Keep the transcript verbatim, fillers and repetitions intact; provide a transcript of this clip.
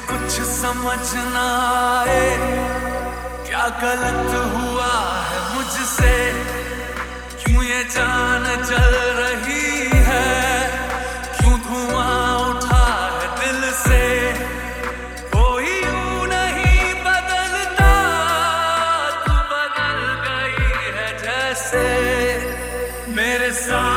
कुछ समझ ना आए, क्या गलत हुआ है मुझसे, क्यों ये जान जल रही है, क्यों धुआं उठा है दिल से। कोई यूं नहीं बदलता, तू बदल गई है जैसे मेरे साथ